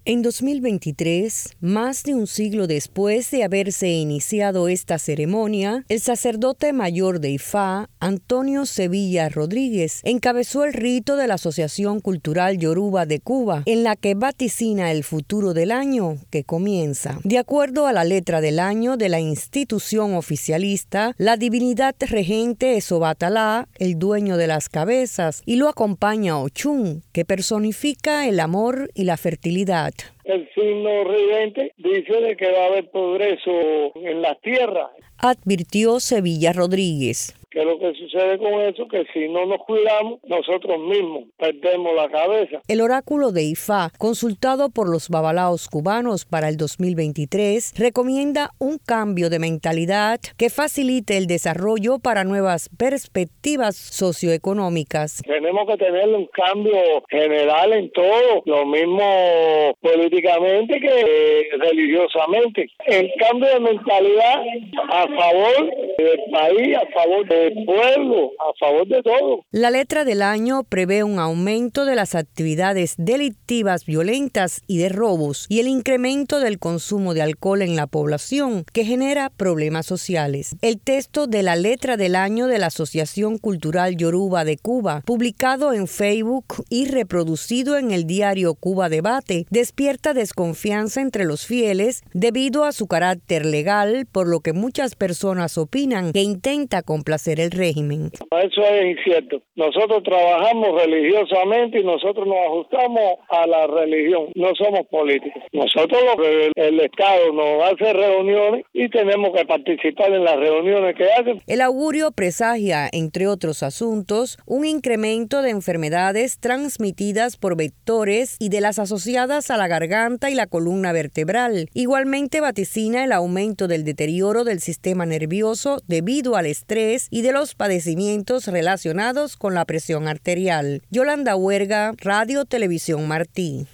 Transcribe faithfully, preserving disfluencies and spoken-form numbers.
En dos mil veintitrés, más de un siglo después de haberse iniciado esta ceremonia, el sacerdote mayor de Ifá, Antonio Sevilla Rodríguez, encabezó el rito de la Asociación Cultural Yoruba de Cuba, en la que vaticina el futuro del año que comienza. De acuerdo a la letra del año de la institución oficialista, la divinidad regente es Obatalá, el dueño de las cabezas, y lo acompaña Ochún, que personifica el amor y la fertilidad. El signo regente dice de que va a haber progreso en las tierras. Advirtió Sevilla Rodríguez. Que lo que sucede con eso, que si no nos cuidamos, nosotros mismos perdemos la cabeza. El oráculo de Ifá, consultado por los babalaos cubanos para el dos mil veintitrés, recomienda un cambio de mentalidad que facilite el desarrollo para nuevas perspectivas socioeconómicas. Tenemos que tener un cambio general en todo, lo mismo políticamente que religiosamente. El cambio de mentalidad a favor del país, a favor de el pueblo, a favor de todo. La letra del año prevé un aumento de las actividades delictivas violentas y de robos y el incremento del consumo de alcohol en la población, que genera problemas sociales. El texto de la letra del año de la Asociación Cultural Yoruba de Cuba, publicado en Facebook y reproducido en el diario Cuba Debate, despierta desconfianza entre los fieles debido a su carácter legal, por lo que muchas personas opinan que intenta complacer el régimen. Eso es incierto. Nosotros trabajamos religiosamente y nosotros nos ajustamos a la religión. No somos políticos. Nosotros, el, el Estado nos hace reuniones y tenemos que participar en las reuniones que hacen. El augurio presagia, entre otros asuntos, un incremento de enfermedades transmitidas por vectores y de las asociadas a la garganta y la columna vertebral. Igualmente vaticina el aumento del deterioro del sistema nervioso debido al estrés y de los padecimientos relacionados con la presión arterial. Yolanda Huerga, Radio Televisión Martí.